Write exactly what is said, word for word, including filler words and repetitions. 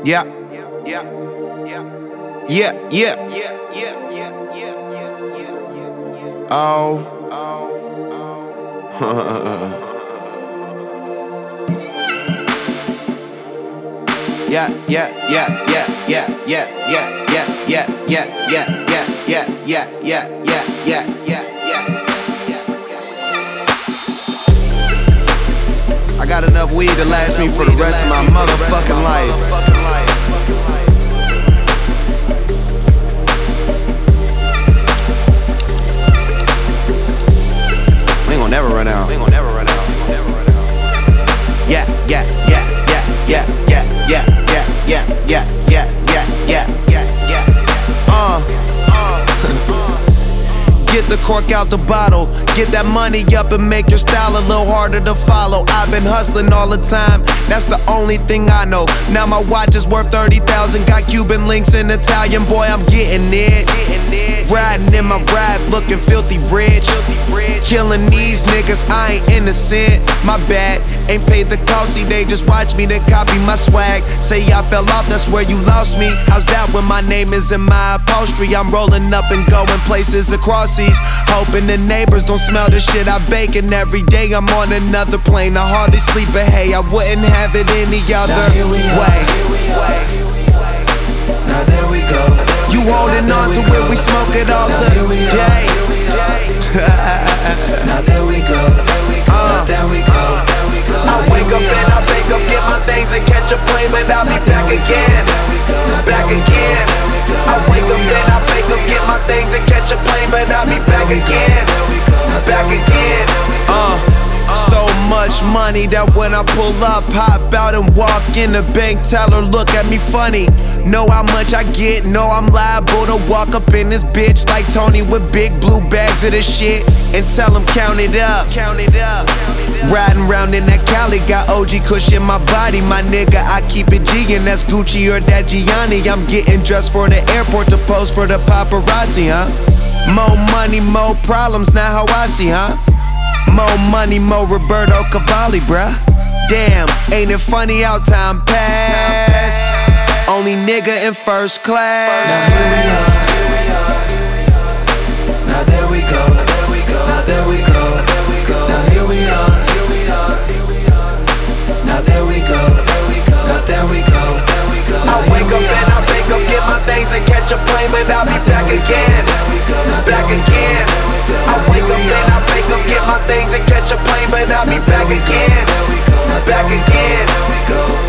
Yeah. Yeah. Yeah, yeah. Yeah. Yeah. Yeah. Yeah. Yeah. Oh. Yeah, yeah, yeah, yeah, yeah, yeah, yeah, yeah, yeah, yeah, yeah, yeah, yeah, yeah, yeah, yeah, yeah, yeah, yeah. I got enough weed to last me for the rest of my motherfucking life. We ain't gonna never run out. We ain't gonna never run out. Yeah, yeah, yeah, yeah, yeah, yeah, yeah, yeah, yeah, yeah, yeah, yeah, yeah, yeah, yeah. Uh. Get the cork out the bottle, get that money up and make your style a little harder to follow. I've been hustling all the time, that's the only thing I know. Now my watch is worth thirty thousand, got Cuban links in Italian, boy I'm getting it. Riding in my ride, looking filthy rich. Killing these niggas, I ain't innocent. My bad, ain't paid the cost, see they just watch me, they copy my swag. Say I fell off, that's where you lost me. How's that when my name is in my upholstery? I'm rolling up and going places across seas, hoping the neighbors don't smell the shit I bake. And every day I'm on another plane, I hardly sleep, but hey, I wouldn't have it any other way. Now there we go. You holding on to it, we smoke it all today. Now there we go. Now there we go. I wake up and I wake up, get my things and catch a plane, but I'll be back again, back again. I wake up and I wake up, get my things and catch a plane, but I'll be back again, back again. Uh. So much money that when I pull up, hop out and walk in the bank teller look at me funny. Know how much I get, know I'm liable to walk up in this bitch like Tony with big blue bags of this shit and tell him count it up. Count it up. Riding round in that Cali, got O G Kush in my body, my nigga. I keep it G and that's Gucci or that Gianni. I'm getting dressed for the airport to pose for the paparazzi, huh? More money, more problems, not how I see, huh? More money, more Roberto Cavalli, bruh. Damn, ain't it funny how time pass? Only nigga in first class. Now here we are. Now there we go. Now there we go. Now here we are. Now there we go. Now there we go. I wake up and I wake up, get my things and catch a plane, but I'll be back again, back again. I wake up and I wake up, get my things and catch a plane, but I'll be back again, back again.